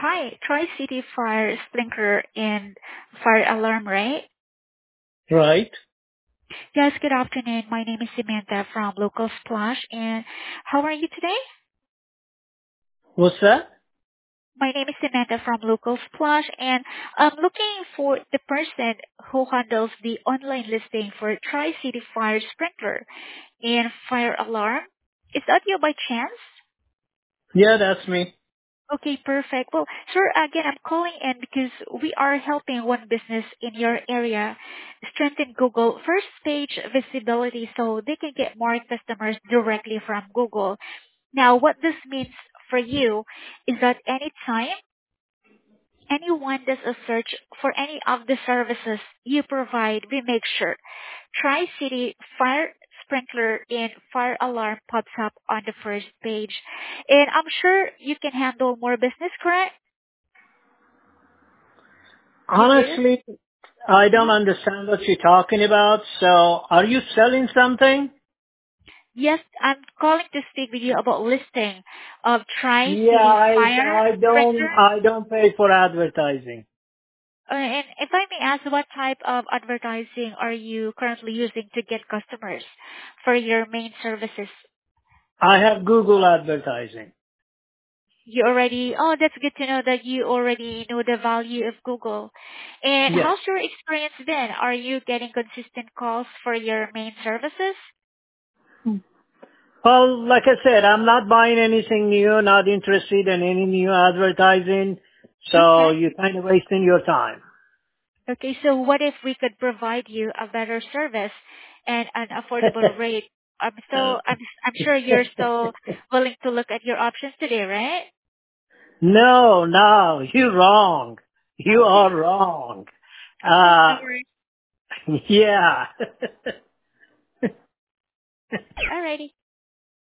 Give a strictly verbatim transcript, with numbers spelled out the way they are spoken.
Hi, Tri-City Fire Sprinkler and Fire Alarm, right? Right. Yes, good afternoon. My name is Samantha from Local Splash, and how are you today? What's that? My name is Samantha from Local Splash, and I'm looking for the person who handles the online listing for Tri-City Fire Sprinkler and Fire Alarm. Is that you by chance? Yeah, that's me. Okay, perfect. Well, sir, again, I'm calling in because we are helping one business in your area strengthen Google first page visibility so they can get more customers directly from Google. Now, what this means for you is that anytime anyone does a search for any of the services you provide, we make sure Tri-City Fire Sprinkler and Fire Alarm pops up on the first page. And I'm sure you can handle more business, correct? You do? Honestly, I don't Uh-huh. understand what you're talking about. So, are you selling something? Yes, I'm calling to speak with you about listing of Yeah, Tri-City I Fire I don't Sprinkler. I don't pay for advertising. Uh, and if I may ask, what type of advertising are you currently using to get customers for your main services? I have Google advertising. You already, oh, that's good to know that you already know the value of Google. And Yes. how's your experience been? Are you getting consistent calls for your main services? Well, like I said, I'm not buying anything new, not interested in any new advertising. So Okay. you're kind of wasting your time. Okay, so what if we could provide you a better service and an affordable rate? Um, so I'm I'm sure you're still willing to look at your options today, right? No, no, you're wrong. You Okay. are wrong. Okay, no Uh, worries. yeah. Alrighty.